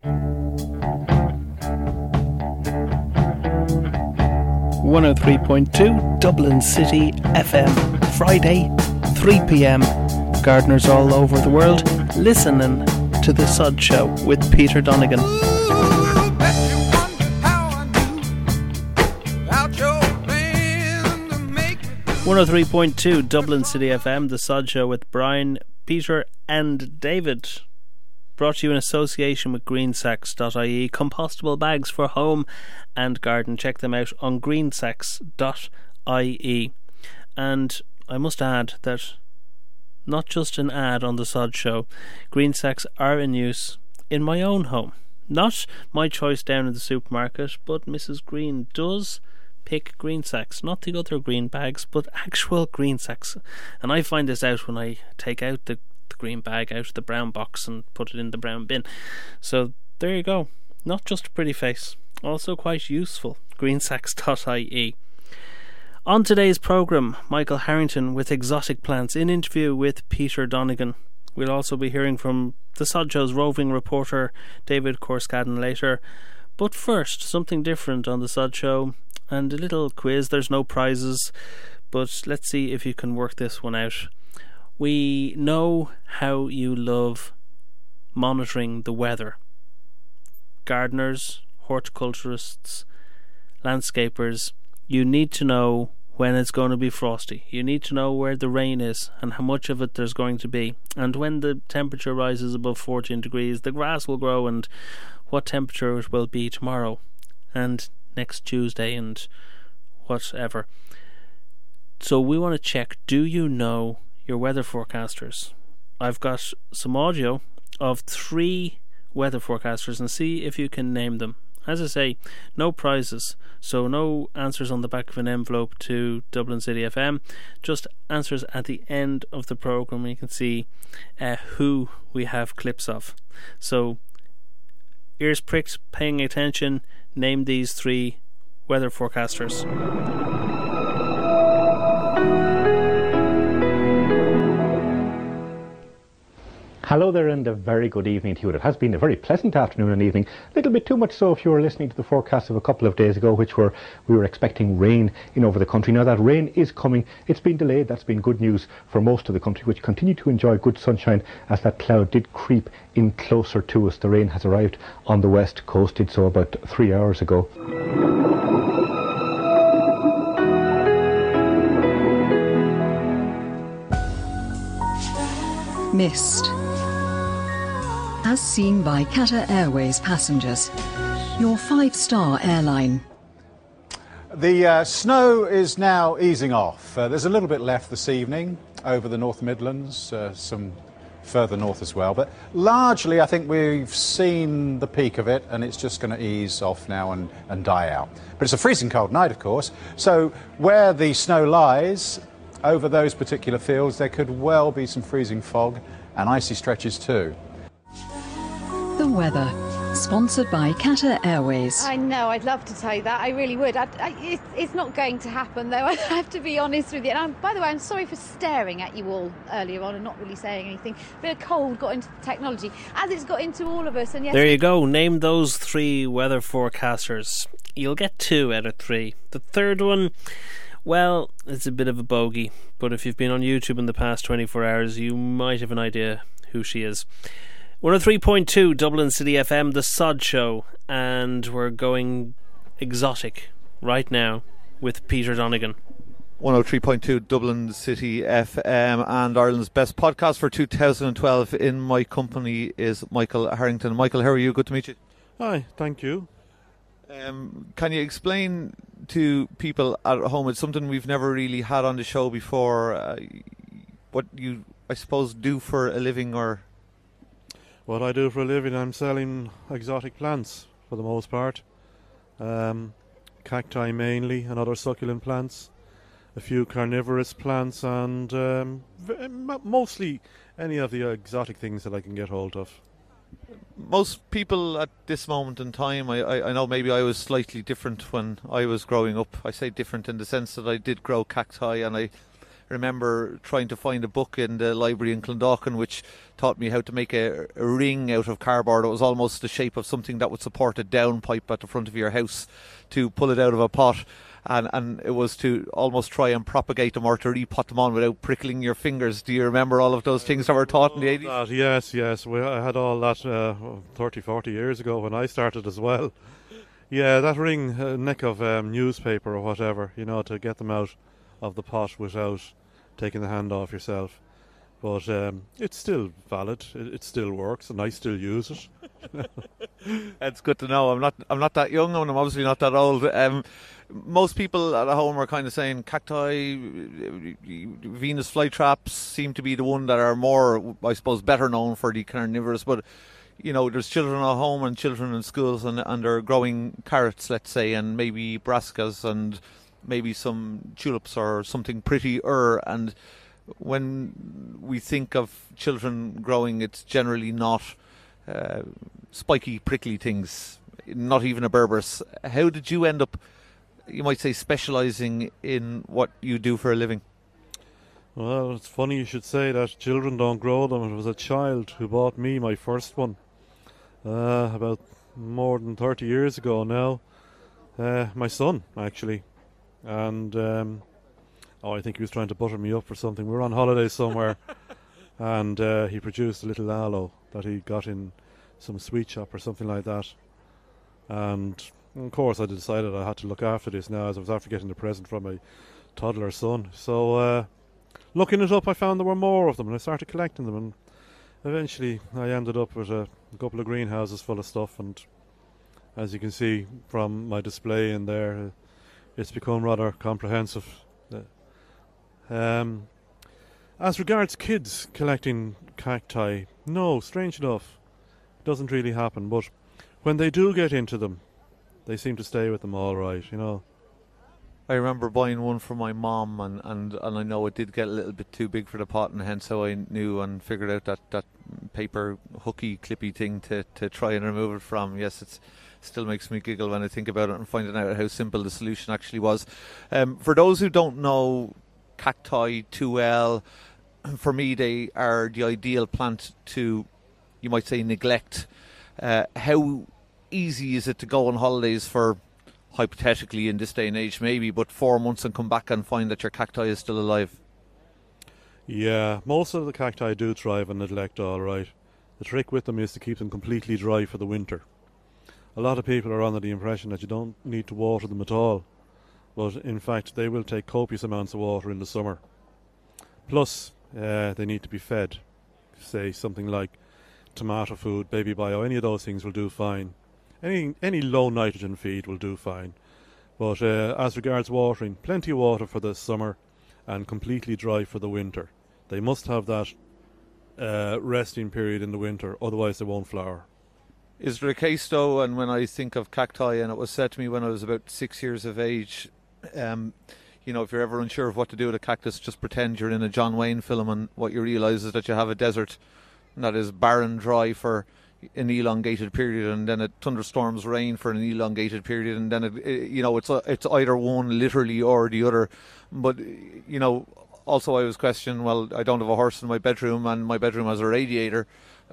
(103.2) Dublin City FM. Friday, 3 p.m. Gardeners all over the world listening to The Sod Show with Peter Donegan. 103.2 Dublin City FM, The Sod Show with Brian, Peter and David. Brought to you in association with greensacks.ie, compostable bags for home and garden. Check them out on greensacks.ie. And I must add that not just an ad on The Sod Show, green sacks are in use in my own home. Not my choice down in the supermarket, but Mrs. Green does pick green sacks, not the other green bags, but actual green sacks. And I find this out when I take out the green bag out of the brown box and put it in the brown bin. So there you go. Not just a pretty face, also quite useful. greensacks.ie. On today's programme, Michael Harrington with Exotic Plants in interview with Peter Donegan. We'll also be hearing from The Sod Show's roving reporter David Corskadden later. But first, something different on The Sod Show and a little quiz. There's no prizes, but let's see if you can work this one out. We know how you love monitoring the weather. Gardeners, horticulturists, landscapers, you need to know when it's going to be frosty. You need to know where the rain is and how much of it there's going to be. And when the temperature rises above 14 degrees, the grass will grow, and what temperature it will be tomorrow and next Tuesday and whatever. So we want to check, do you know your weather forecasters? I've got some audio of 3 weather forecasters and see if you can name them. As I say, no prizes, so no answers on the back of an envelope to Dublin City FM, just answers at the end of the programme. You can see who we have clips of. So ears pricked, paying attention, name these 3 weather forecasters. Hello there and a very good evening to you. It has been a very pleasant afternoon and evening, a little bit too much so if you were listening to the forecast of a couple of days ago, we were expecting rain in over the country. Now that rain is coming. It's been delayed. That's been good news for most of the country, which continue to enjoy good sunshine as that cloud did creep in closer to us. The rain has arrived on the west coast, did so about 3 hours ago. Mist. As seen by Qatar Airways passengers, your 5-star airline. The snow is now easing off. There's a little bit left this evening over the North Midlands, some further north as well. But largely, I think we've seen the peak of it, and it's just going to ease off now and die out. But it's a freezing cold night, of course. So where the snow lies, over those particular fields, there could well be some freezing fog and icy stretches too. The weather, sponsored by Qatar Airways. I know, I'd love to tell you that, I really would. It's not going to happen though, I have to be honest with you. And by the way, I'm sorry for staring at you all earlier on and not really saying anything. A bit of cold got into the technology, as it's got into all of us. And yes, there you go, name those 3 weather forecasters. You'll get 2 out of 3. The third one, well, it's a bit of a bogey, but if you've been on YouTube in the past 24 hours, you might have an idea who she is. 103.2 Dublin City FM, The Sod Show, and we're going exotic right now with Peter Donegan. 103.2 Dublin City FM, and Ireland's best podcast for 2012. In my company is Michael Harrington. Michael, how are you? Good to meet you. Hi, thank you. Can you explain to people at home, it's something we've never really had on the show before, what you, I suppose, do for a living? Or what I do for a living, I'm selling exotic plants for the most part. Cacti mainly, and other succulent plants. A few carnivorous plants, and mostly any of the exotic things that I can get hold of. Most people at this moment in time, I know maybe I was slightly different when I was growing up. I say different in the sense that I did grow cacti, and I remember trying to find a book in the library in Clondalkin which taught me how to make a ring out of cardboard. It was almost the shape of something that would support a downpipe at the front of your house to pull it out of a pot. And it was to almost try and propagate them or to repot them on without prickling your fingers. Do you remember all of those things that were taught in the 80s? Yes. I had all that 30, 40 years ago when I started as well. Yeah, that ring, neck of newspaper or whatever, to get them out of the pot without taking the hand off yourself. But it's still valid. It still works, and I still use it. That's good to know. I'm not that young, and I'm obviously not that old. Most people at home are kind of saying cacti, Venus flytraps seem to be the one that are more, I suppose, better known for the carnivorous. But there's children at home and children in schools, and they're growing carrots, let's say, and maybe brassicas and maybe some tulips or something prettier. And when we think of children growing, it's generally not spiky, prickly things, not even a berberis. How did you end up, you might say, specialising in what you do for a living? Well, it's funny you should say that. Children don't grow them. It was a child who bought me my first one about more than 30 years ago now. My son, actually. And I think he was trying to butter me up for something. We were on holiday somewhere and he produced a little aloe that he got in some sweet shop or something like that. And of course I decided I had to look after this now, as I was after getting the present from my toddler son. So looking it up, I found there were more of them, and I started collecting them, and eventually I ended up with a couple of greenhouses full of stuff. And as you can see from my display in there, it's become rather comprehensive. As regards kids collecting cacti, no, strange enough, it doesn't really happen. But when they do get into them, they seem to stay with them all right, I remember buying one for my mom, and I know it did get a little bit too big for the pot, and hence how I knew and figured out that paper hooky clippy thing to try and remove it from. Yes, it still makes me giggle when I think about it and finding out how simple the solution actually was. For those who don't know cacti too well, for me they are the ideal plant to, you might say, neglect. How easy is it to go on holidays for, hypothetically in this day and age maybe, but 4 months and come back and find that your cacti is still alive? Yeah, most of the cacti do thrive on neglect, all right. The trick with them is to keep them completely dry for the winter. A lot of people are under the impression that you don't need to water them at all, but in fact they will take copious amounts of water in the summer. Plus they need to be fed, say something like tomato food, baby bio, any of those things will do fine. Any low nitrogen feed will do fine. But as regards watering, plenty of water for the summer and completely dry for the winter. They must have that resting period in the winter, otherwise they won't flower. Is there a case though, and when I think of cacti, and it was said to me when I was about 6 years of age, if you're ever unsure of what to do with a cactus, just pretend you're in a John Wayne film, and what you realise is that you have a desert that is barren, dry for an elongated period, and then it thunderstorms rain for an elongated period, and then it's either one literally or the other. But also I was questioning, well, I don't have a horse in my bedroom, and my bedroom has a radiator,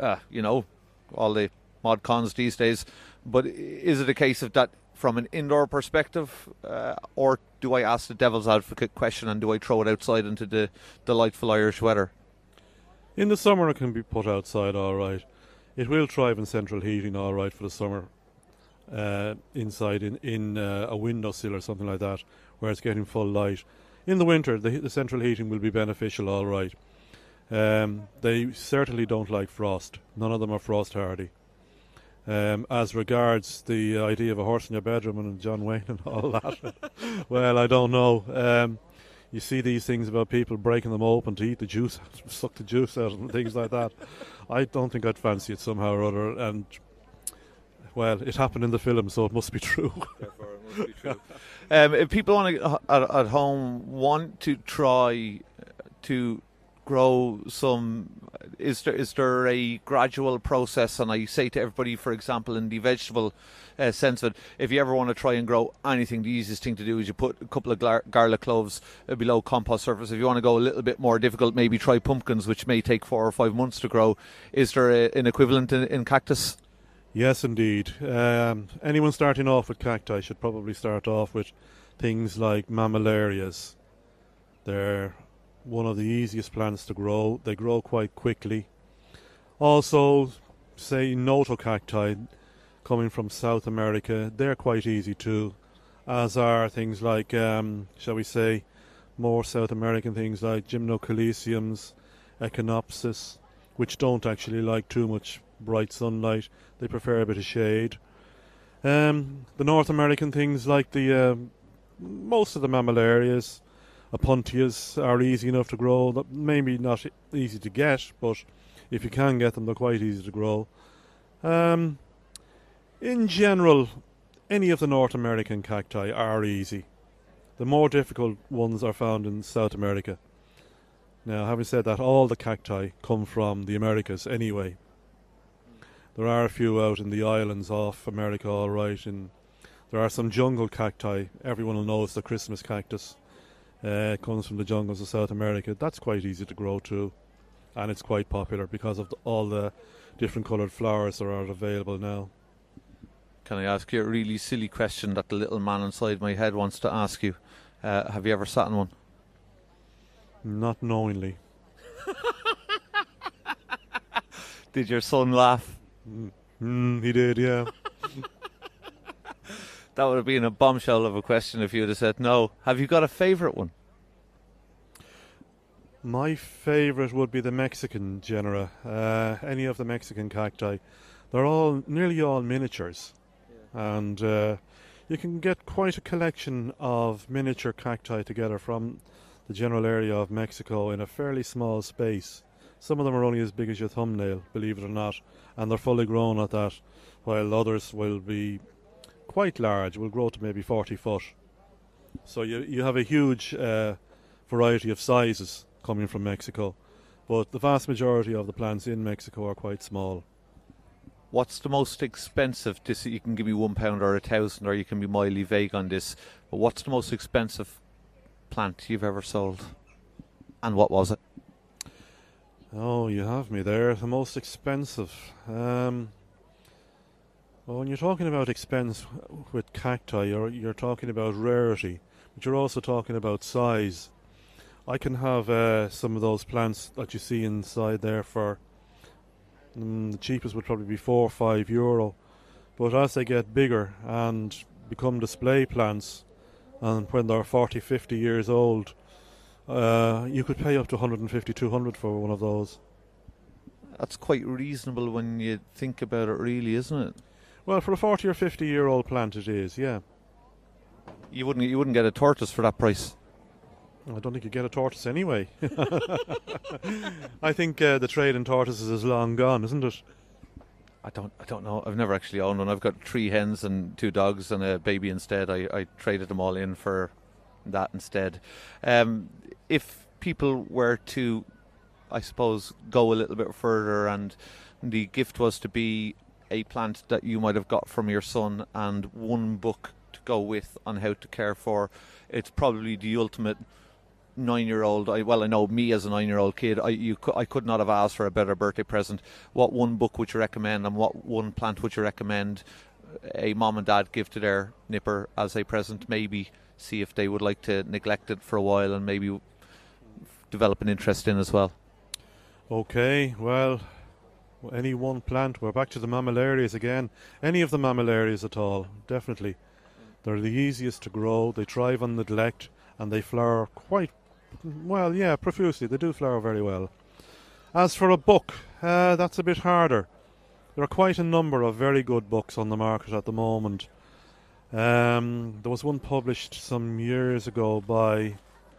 all the mod cons these days. But is it a case of that from an indoor perspective, or do I ask the devil's advocate question and do I throw it outside into the delightful Irish weather? In the summer it can be put outside, all right. It will thrive in central heating, all right, for the summer, inside in a windowsill or something like that, where it's getting full light. In the winter, the central heating will be beneficial, all right. They certainly don't like frost. None of them are frost hardy. As regards the idea of a horse in your bedroom and John Wayne and all that, well, I don't know. You see these things about people breaking them open to eat the juice, suck the juice out and things like that. I don't think I'd fancy it somehow or other. And, well, it happened in the film, so it must be true. Therefore, it must be true. If people at home want to try to grow some? Is there a gradual process? And I say to everybody, for example, in the vegetable sense of it, if you ever want to try and grow anything, the easiest thing to do is you put a couple of garlic cloves below compost surface. If you want to go a little bit more difficult, maybe try pumpkins, which may take 4 or 5 months to grow. Is there an equivalent in cactus? Yes, indeed. Anyone starting off with cacti should probably start off with things like mammillarias. They're one of the easiest plants to grow. They grow quite quickly. Also, say notocacti coming from South America, they're quite easy too, as are things like, shall we say, more South American things like Gymnocalyciums, Echinopsis, which don't actually like too much bright sunlight. They prefer a bit of shade. The North American things like the most of the mammillarias, Opuntias, are easy enough to grow. Maybe not easy to get, but if you can get them, they're quite easy to grow. In general, any of the North American cacti are easy. The more difficult ones are found in South America. Now, having said that, all the cacti come from the Americas anyway. There are a few out in the islands off America, all right. And there are some jungle cacti. Everyone will know it's the Christmas cactus. It comes from the jungles of South America. That's quite easy to grow too. And it's quite popular because of all the different coloured flowers that are available now. Can I ask you a really silly question that the little man inside my head wants to ask you? Have you ever sat in one? Not knowingly. Did your son laugh? He did, yeah. That would have been a bombshell of a question if you would have said no. Have you got a favourite one? My favourite would be the Mexican genera. Any of the Mexican cacti. They're nearly all miniatures. And you can get quite a collection of miniature cacti together from the general area of Mexico in a fairly small space. Some of them are only as big as your thumbnail, believe it or not, and they're fully grown at that, while others will be quite large, will grow to maybe 40 foot. So you have a huge variety of sizes coming from Mexico, but the vast majority of the plants in Mexico are quite small. What's the most expensive? You can give me £1 or 1,000, or you can be mildly vague on this. But what's the most expensive plant you've ever sold, and what was it? Oh, you have me there. The most expensive. Well, when you're talking about expense with cacti, you're talking about rarity, but you're also talking about size. I can have some of those plants that you see inside there for the cheapest would probably be €4 or €5, but as they get bigger and become display plants, and when they're 40, 50 years old, you could pay up to 150, 200 for one of those. That's quite reasonable when you think about it, really, isn't it? Well, for a 40 or 50 year old plant it is, yeah. You wouldn't get a tortoise for that price. I don't think you get a tortoise anyway. I think the trade in tortoises is long gone, isn't it? I don't know. I've never actually owned one. I've got 3 hens and 2 dogs and a baby instead. I traded them all in for that instead. If people were to, I suppose, go a little bit further, and the gift was to be a plant that you might have got from your son and one book to go with on how to care for, it's probably the ultimate 9-year-old. I know me as a 9-year-old kid, I could not have asked for a better birthday present. What one book would you recommend, and what one plant would you recommend a mom and dad give to their nipper as a present? Maybe see if they would like to neglect it for a while and maybe develop an interest in as well. Okay, well, any one plant. We're back to the mammillarias again. Any of the mammillarias at all, definitely. They're the easiest to grow. They thrive on neglect, and they flower quite well, yeah, profusely. They do flower very well. As for a book, that's a bit harder. There are quite a number of very good books on the market at the moment. There was one published some years ago by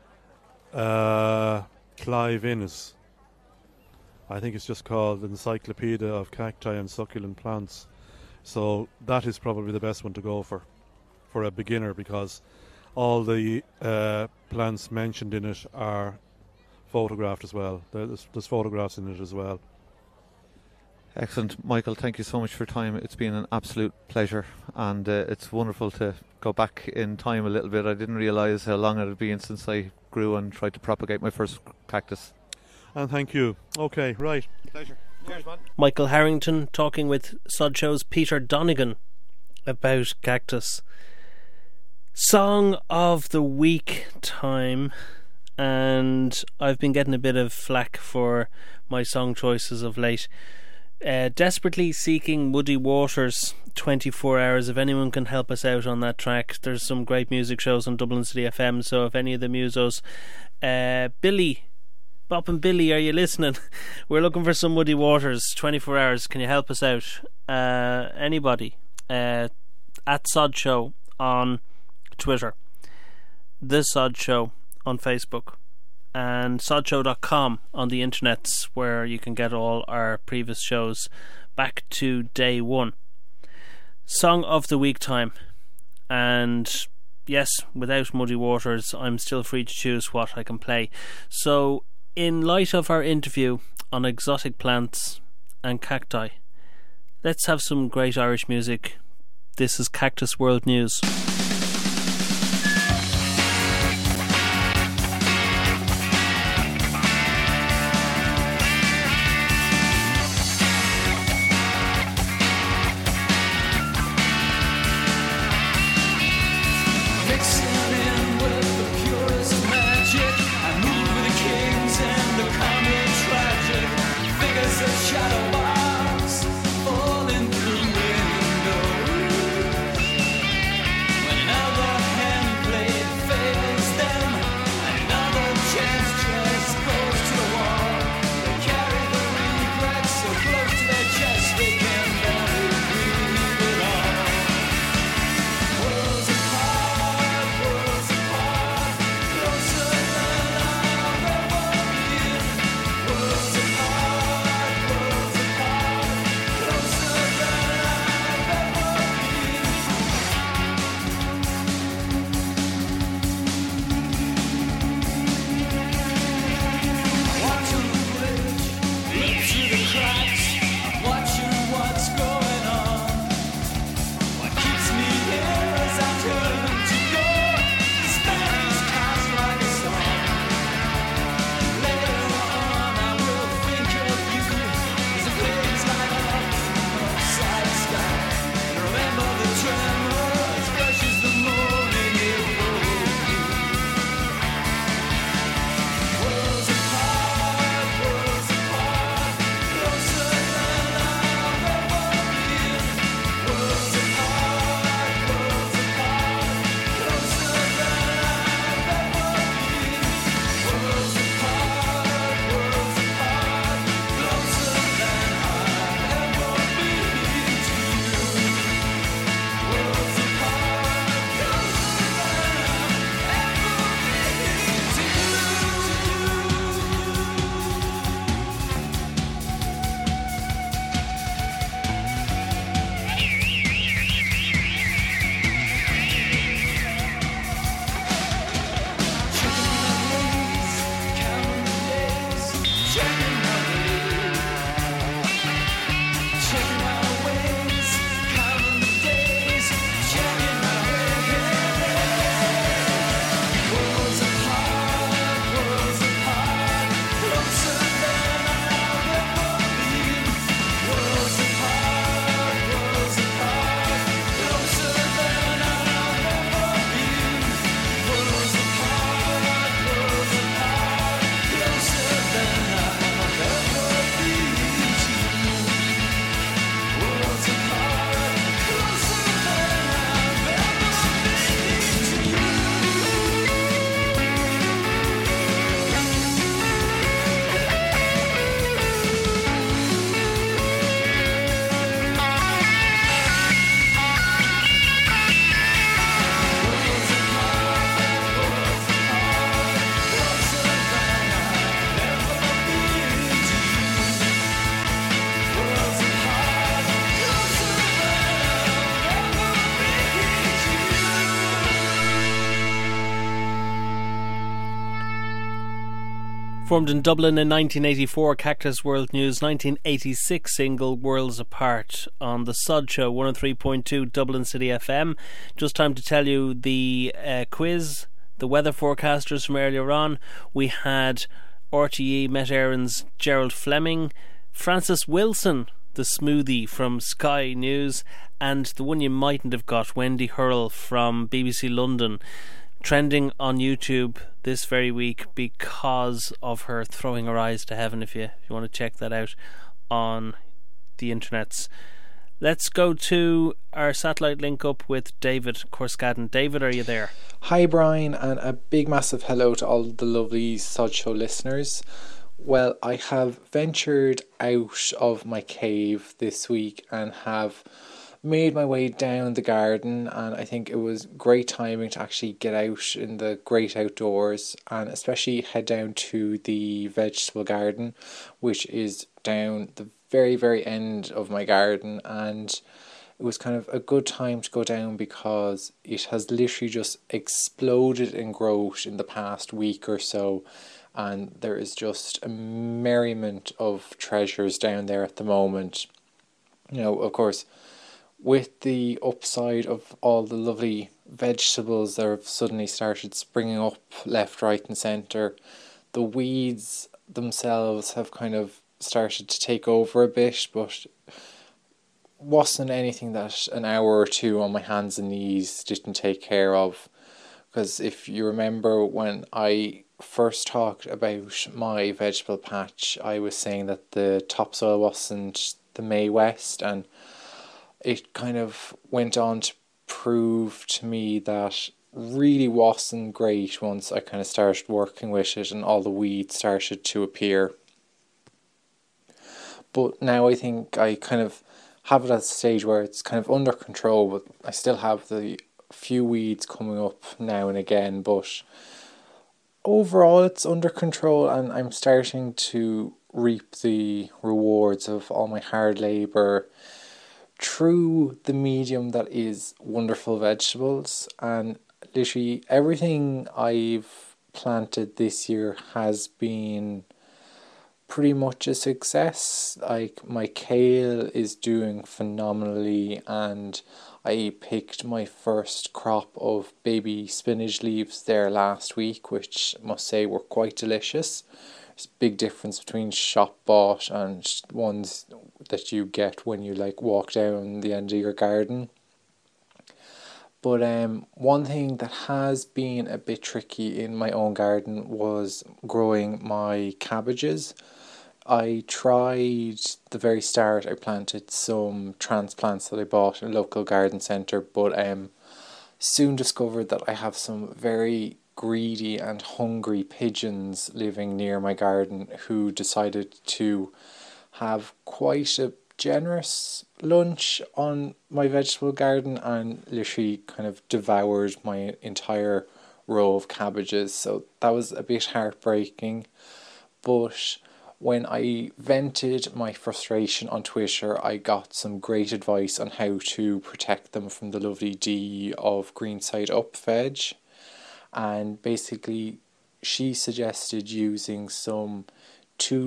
Clive Innes. I think it's just called Encyclopedia of Cacti and Succulent Plants. So that is probably the best one to go for a beginner, because all the plants mentioned in it are photographed as well. There's photographs in it as well. Excellent. Michael, thank you so much for your time. It's been an absolute pleasure, and it's wonderful to go back in time a little bit. I didn't realise how long it had been since I grew and tried to propagate my first cactus. And thank you. Okay, right. Pleasure. Cheers, man. Michael Harrington talking with Sod Show's Peter Donegan about cactus. Song of the week time, and I've been getting a bit of flack for my song choices of late. Desperately Seeking Muddy Waters, 24 Hours. If anyone can help us out on that track, there's some great music shows on Dublin City FM, so if any of the musos, Billy, Bob and Billy, are you listening? We're looking for some Muddy Waters, 24 Hours. Can you help us out? Anybody? At Sod Show on Twitter, The Sod Show on Facebook, and sodshow.com on the internets, where you can get all our previous shows back to day one. Song of the week time, and yes, without Muddy Waters I'm still free to choose what I can play. So in light of our interview on exotic plants and cacti, let's have some great Irish music. This is Cactus World News. When Formed in Dublin in 1984, Cactus World News 1986 single Worlds Apart on the Sod Show 103.2 Dublin City FM. Just time to tell you the quiz, the weather forecasters from earlier on. We had RTE Met Éireann's Gerald Fleming, Francis Wilson, the smoothie from Sky News, and the one you mightn't have got, Wendy Hurrell from BBC London, trending on YouTube this very week because of her throwing her eyes to heaven, if you want to check that out on the internets. Let's go to our satellite link up with David Corskadden. David, are you there? Hi Brian, and a big massive hello to all the lovely Sod Show listeners. Well, I have ventured out of my cave this week and have made my way down the garden, and I think it was great timing to actually get out in the great outdoors and especially head down to the vegetable garden, which is down the very, very end of my garden. And it was kind of a good time to go down because it has literally just exploded in growth in the past week or so, and there is just a merriment of treasures down there at the moment. You know, of course, with the upside of all the lovely vegetables that have suddenly started springing up left, right and centre, the weeds themselves have kind of started to take over a bit, but wasn't anything that an hour or two on my hands and knees didn't take care of. Because if you remember when I first talked about my vegetable patch, I was saying that the topsoil wasn't the May West, and it kind of went on to prove to me that really wasn't great once I kind of started working with it and all the weeds started to appear. But now I think I kind of have it at a stage where it's kind of under control, but I still have the few weeds coming up now and again, but overall it's under control, and I'm starting to reap the rewards of all my hard labour through the medium that is wonderful vegetables. And literally everything I've planted this year has been pretty much a success. Like, my kale is doing phenomenally, and I picked my first crop of baby spinach leaves there last week, which I must say were quite delicious. There's a big difference between shop bought and ones that you get when you walk down the end of your garden. But one thing that has been a bit tricky in my own garden was growing my cabbages. I tried the very start, I planted some transplants that I bought in a local garden centre, but soon discovered that I have some very greedy and hungry pigeons living near my garden who decided to have quite a generous lunch on my vegetable garden and literally kind of devoured my entire row of cabbages. So that was a bit heartbreaking. But when I vented my frustration on Twitter, I got some great advice on how to protect them from the lovely Dee of Greenside Up Veg. And basically she suggested using some 2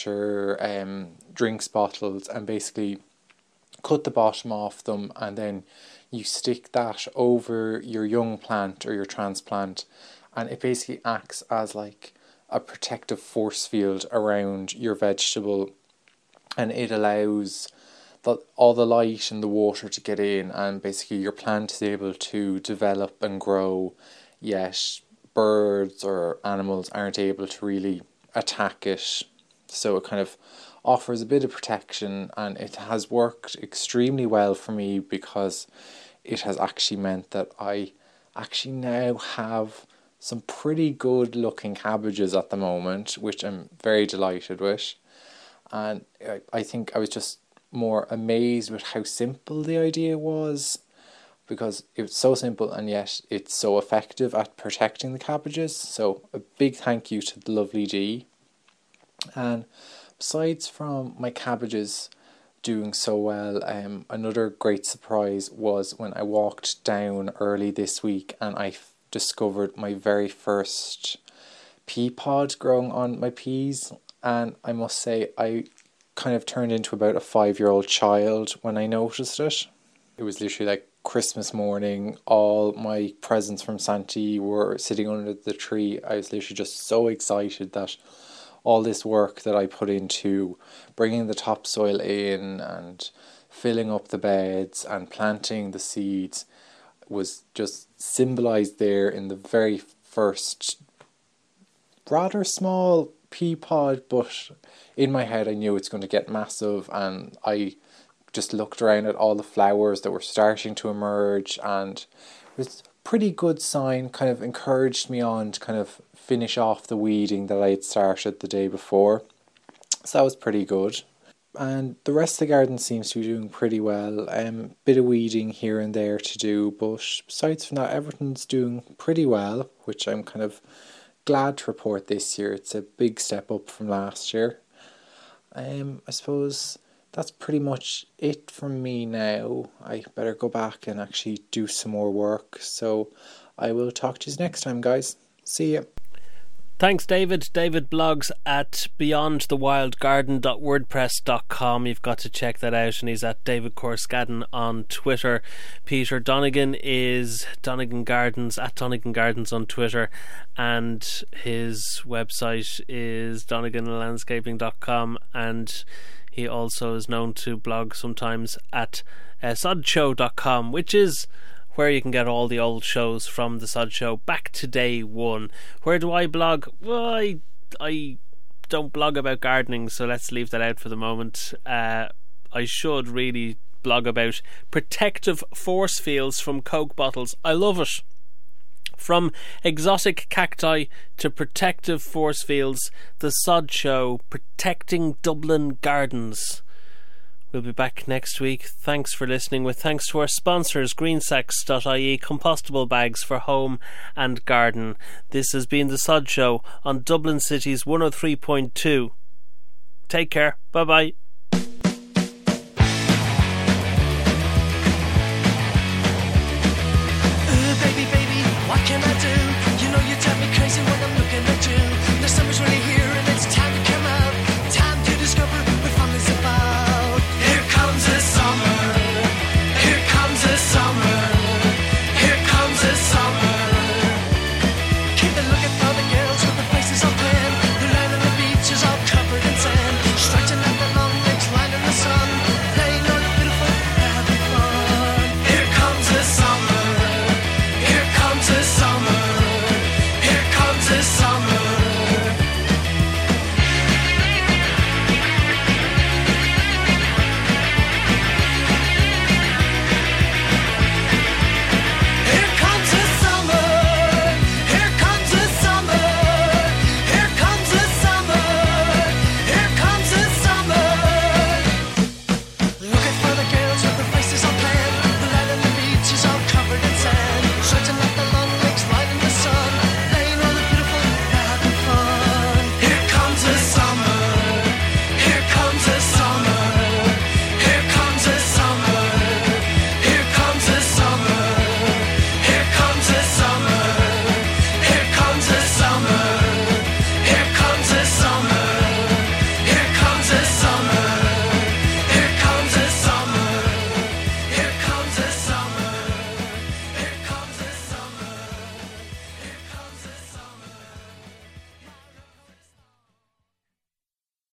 litre drinks bottles and basically cut the bottom off them, and then you stick that over your young plant or your transplant, and it basically acts as like a protective force field around your vegetable, and it allows all the light and the water to get in, and basically your plant is able to develop and grow, yet birds or animals aren't able to really attack it. So it kind of offers a bit of protection, and it has worked extremely well for me because it has actually meant that I actually now have some pretty good looking cabbages at the moment, which I'm very delighted with. And I think I was just more amazed with how simple the idea was, because it's so simple and yet it's so effective at protecting the cabbages. So a big thank you to the lovely Dee. And besides from my cabbages doing so well, another great surprise was when I walked down early this week and I discovered my very first pea pod growing on my peas, and I must say I kind of turned into about a 5-year-old child when I noticed it. It was literally like Christmas morning, all my presents from Santa were sitting under the tree. I was literally just so excited that all this work that I put into bringing the topsoil in and filling up the beds and planting the seeds was just symbolised there in the very first rather small pea pod, but in my head I knew it's going to get massive, and I just looked around at all the flowers that were starting to emerge, and it was a pretty good sign, kind of encouraged me on to kind of finish off the weeding that I had started the day before. So that was pretty good. And the rest of the garden seems to be doing pretty well. Bit of weeding here and there to do, but besides from that, everything's doing pretty well, which I'm kind of glad to report this year. It's a big step up from last year. I suppose that's pretty much it from me now. I better go back and actually do some more work. So I will talk to you next time, guys. See ya. Thanks, David. David blogs at beyondthewildgarden.wordpress.com. You've got to check that out, and he's at David Corscadden on Twitter. Peter Donegan is Donegan Gardens, at Donegan Gardens on Twitter, and his website is doneganlandscaping.com, and he also is known to blog sometimes at sodshow.com, which is where you can get all the old shows from the Sod Show back to day one. Where do I blog? Well, I don't blog about gardening, so let's leave that out for the moment. I should really blog about protective force fields from Coke bottles. I love it. From exotic cacti to protective force fields, the Sod Show, protecting Dublin gardens. We'll be back next week. Thanks for listening, with thanks to our sponsors, greensacks.ie, compostable bags for home and garden. This has been the Sod Show on Dublin City's 103.2. Take care. Bye-bye. Ooh, baby, what can I do?